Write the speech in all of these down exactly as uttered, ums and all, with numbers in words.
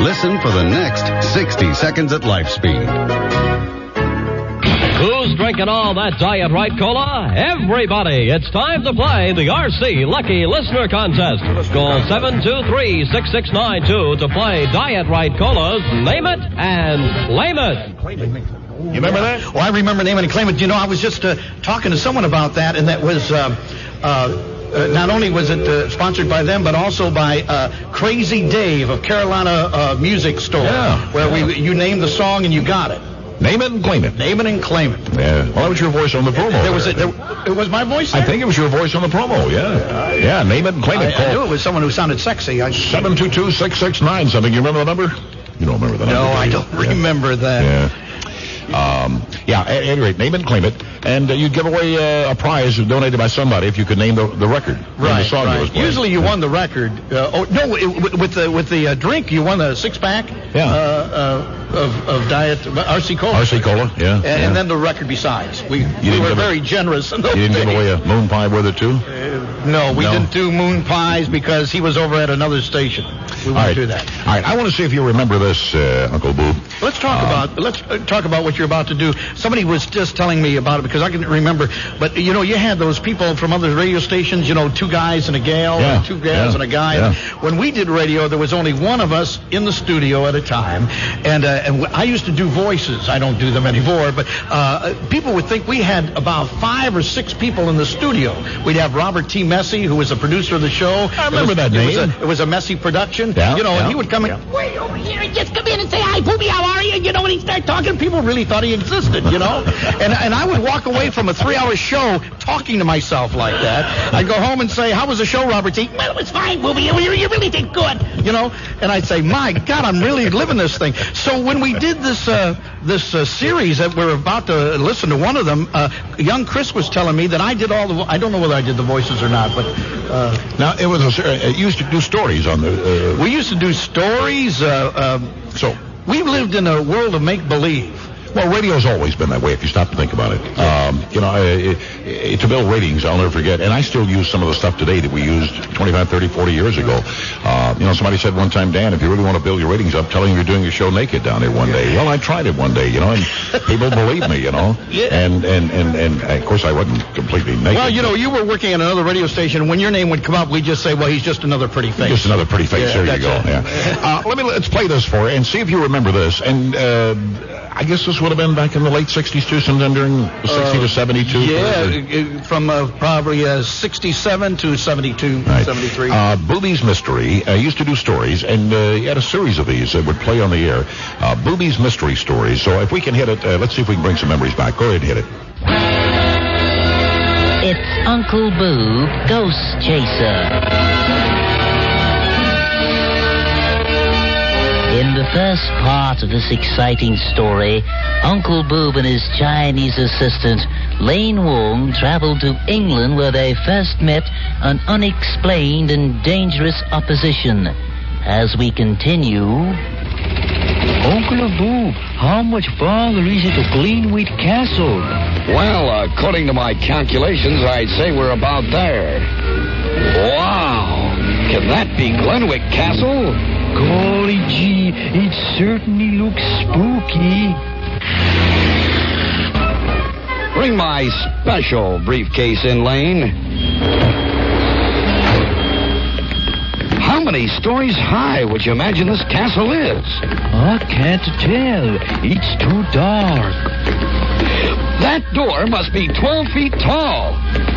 Listen for the next sixty seconds at life speed. Who's drinking all that Diet Right Cola? Everybody. It's time to play the R C Lucky Listener Contest. Call seven two three, six six nine two to play Diet Right Cola's Name It and Claim It. You remember that? Well, I remember Name It and Claim It. You know, I was just uh, talking to someone about that, and that was... Uh, uh, Uh, not only was it uh, sponsored by them, but also by uh, Crazy Dave of Carolina uh, Music Store, yeah, where yeah. we you named the song and you got it. Name it and claim it. Name it and claim it. Yeah. Well, that was your voice on the promo. There was a, there, it was my voice there? I think it was your voice on the promo, yeah. Yeah, name it and claim it. I, I knew it was someone who sounded sexy. I... seven two two, six six nine something. You remember the number? You don't remember the number? No, do I you? don't Yeah. remember that. Yeah. Um, yeah, at any rate, name it and claim it. And uh, you'd give away uh, a prize donated by somebody if you could name the, the record. Right, the song right. that was playing. Usually you won the record. Uh, oh, no, it, with the with the uh, drink, you won the six-pack Yeah. uh, uh, of, of Diet R C Cola. R C Cola, yeah. And, yeah. and then the record besides. We, we didn't were give very it- generous in those You didn't days. give away a moon pie with it, too? Uh, no, we No? didn't do moon pies because he was over at another station. We All wouldn't right. do that. All right, I want to see if you remember this, uh, Uncle Boo. Let's talk Um, about let's uh, talk about what you're about to do. Somebody was just telling me about it because I can remember. But you know, you had those people from other radio stations. You know, two guys and a gal, Yeah, or two gals yeah, and a guy. yeah. And when we did radio, there was only one of us in the studio at a time. And uh, and w- I used to do voices. I don't do them anymore. But uh, people would think we had about five or six people in the studio. We'd have Robert T. Messy, who was the producer of the show. I remember it was, that it was name. a, it was a Messy production. Yeah, you know, yeah, and he would come yeah. in. Wait over here and just come in and say hi, Booby. How are you? You know, when he started talking, people really thought he existed. You know, and and I would walk away from a three-hour show talking to myself like that. I'd go home and say, "How was the show, Robert T?" "Well, it was fine, Booby. You, you really did good." You know, and I'd say, "My God, I'm really living this thing." So when we did this uh, this uh, series that we're about to listen to, one of them, uh, young Chris was telling me that I did all the. Vo- I don't know whether I did the voices or not, but uh, Now, it was a, ser- it used to do stories on the... Uh, we used to do stories. Uh, um, so, we lived in a world of make-believe. well, radio's always been that way, if you stop to think about it. Um, you know, it, it, to build ratings, I'll never forget, and I still use some of the stuff today that we used twenty-five, thirty, forty years ago. Uh, you know, somebody said one time, Dan, if you really want to build your ratings up, tell them you're doing your show naked down there one day. Well, I tried it one day, you know, and people believe me, you know. Yeah. And, and, and, and, of course, I wasn't completely naked. Well, you know, you were working at another radio station. When your name would come up, we'd just say, well, he's just another pretty face. Just another pretty face. Yeah, there you go. that's Yeah. Uh, let me let's play this for you and see if you remember this. And uh, I guess this would have been back in the late sixties too, sometime during sixty to seventy-two. Yeah, uh, from uh, probably uh, sixty-seven to seventy-two, Right. seventy-three. Uh, Booby's Mystery uh, used to do stories, and uh, he had a series of these that would play on the air. Uh, Booby's Mystery Stories. So if we can hit it, uh, let's see if we can bring some memories back. Go ahead and hit it. It's Uncle Boob, Ghost Chaser. In the first part of this exciting story, Uncle Boob and his Chinese assistant, Lane Wong, traveled to England where they first met an unexplained and dangerous opposition. As we continue... Uncle Boob, how much farther is it to Glenwick Castle? Well, according to my calculations, I'd say we're about there. Wow! Can that be Glenwick Castle? Golly gee, it certainly looks spooky. Bring my special briefcase in, Lane. How many stories high would you imagine this castle is? I can't tell. It's too dark. That door must be twelve feet tall.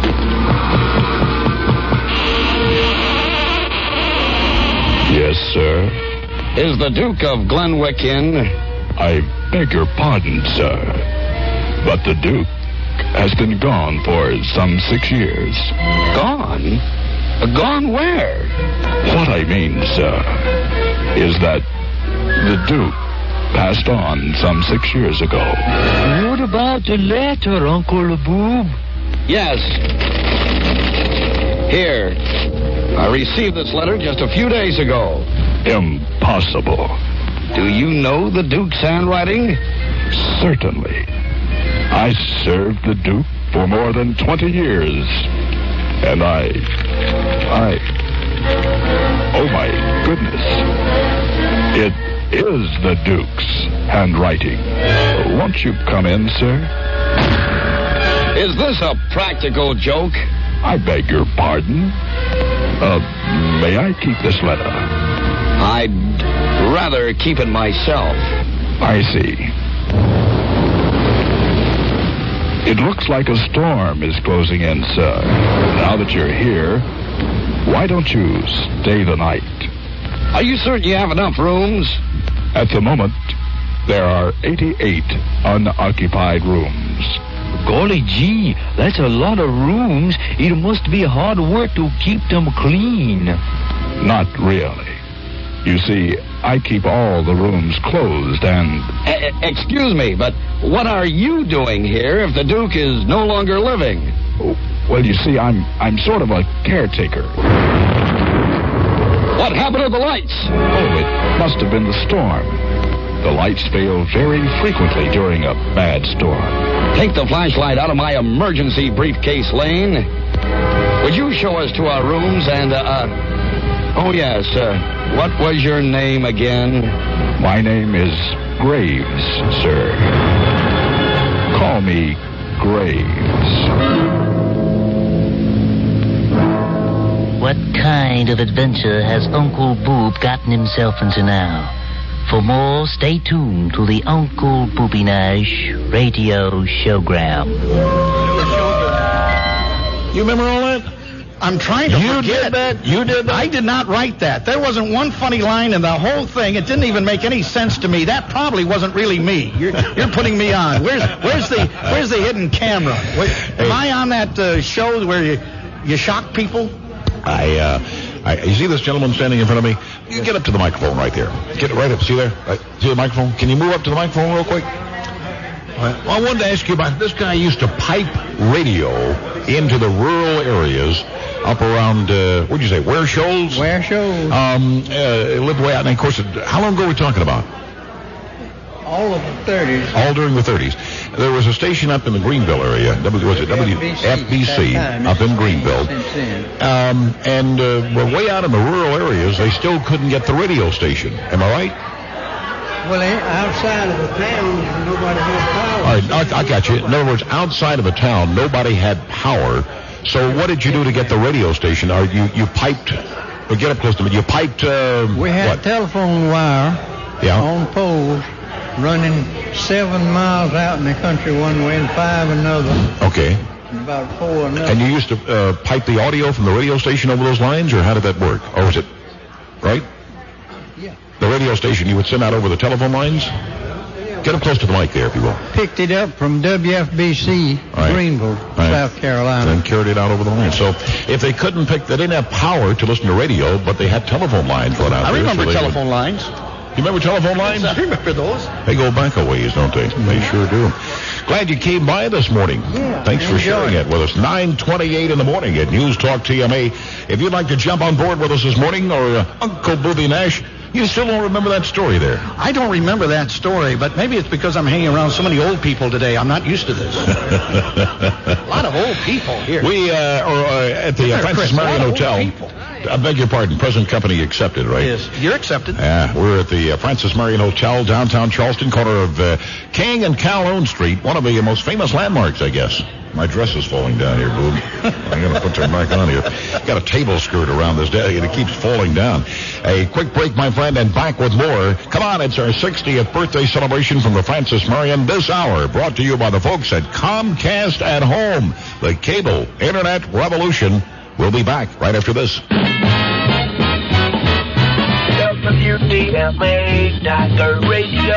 Yes, sir. Is the Duke of Glenwick in? I beg your pardon, sir. But the Duke has been gone for some six years. Gone? Gone where? What I mean, sir, is that the Duke passed on some six years ago. What about the letter, Uncle Boob? Yes. Here. I received this letter just a few days ago. Impossible. Do you know the Duke's handwriting? Certainly. I served the Duke for more than twenty years. And I... I... Oh, my goodness. It is the Duke's handwriting. Won't you come in, sir? Is this a practical joke? I beg your pardon. Uh, may I keep this letter? I'd rather keep it myself. I see. It looks like a storm is closing in, sir. Now that you're here, why don't you stay the night? Are you certain you have enough rooms? At the moment, there are eighty-eight unoccupied rooms. Golly gee, that's a lot of rooms. It must be hard work to keep them clean. Not really. You see, I keep all the rooms closed and... E- excuse me, but what are you doing here if the Duke is no longer living? Well, you see, I'm I'm sort of a caretaker. What happened to the lights? Oh, it must have been the storm. The lights fail very frequently during a bad storm. Take the flashlight out of my emergency briefcase, Lane. Would you show us to our rooms and, uh... uh oh, yes, uh, what was your name again? My name is Graves, sir. Call me Graves. What kind of adventure has Uncle Boob gotten himself into now? For more, stay tuned to the Uncle Boobinage radio showgram. You remember all that? I'm trying to You forget. did that? You did that? I did not write that. There wasn't one funny line in the whole thing. It didn't even make any sense to me. That probably wasn't really me. You're, you're putting me on. Where's where's the where's the hidden camera? Where, am I on that uh, show where you you shock people? I, uh, I, you see this gentleman standing in front of me? You get up to the microphone right there. Get it right up. See there? Right. See the microphone? Can you move up to the microphone real quick? Well, I wanted to ask you about this guy used to pipe radio into the rural areas up around, uh, what'd you say, Ware Shoals? Ware Shoals. Um, uh, lived way out, and of course, how long ago are we talking about? All of the thirties. All during the thirties. There was a station up in the Greenville area. W, was it W? F B C up in Greenville. Um, and uh, well, way out in the rural areas, they still couldn't get the radio station. Am I right? Well, outside of the town, nobody had power. All right, I, I got you. In other words, outside of the town, nobody had power. So what did you do to get the radio station? Are you you piped? Well, get up close to me. You piped. Uh, we had what? telephone wire yeah. on poles running seven miles out in the country one way and five another. Okay. And about four another. And you used to uh, pipe the audio from the radio station over those lines, or how did that work? Or was it right? Yeah. The radio station you would send out over the telephone lines? Get up close to the mic there, if you will. Picked it up from W F B C, right. Greenville, right. South Carolina. And carried it out over the line. So if they couldn't pick, they didn't have power to listen to radio, but they had telephone lines run out I there. remember so telephone would... lines. You remember telephone lines? Yes, I remember those. They go back a ways, don't they? Mm-hmm. They sure do. Glad you came by this morning. Yeah, Thanks for sharing it with us. nine twenty-eight in the morning at News Talk T M A. If you'd like to jump on board with us this morning, or uh, Uncle Booby Nash, you still don't remember that story there. I don't remember that story, but maybe it's because I'm hanging around so many old people today. I'm not used to this. A lot of old people here. We uh, are uh, at the uh, Francis Marion Hotel. I beg your pardon. Present company accepted, right? Yes. You're accepted. Yeah. We're at the uh, Francis Marion Hotel, downtown Charleston, corner of uh, King and Calhoun Street, one of the most famous landmarks, I guess. My dress is falling down here, boob. I'm going to put that back on here. Got a table skirt around this day, and it keeps falling down. A quick break, my friend, and back with more. Come on, it's our sixtieth birthday celebration from the Francis Marion this hour, brought to you by the folks at Comcast at Home. The cable internet revolution. We'll be back right after this. W T M A Tiger Radio.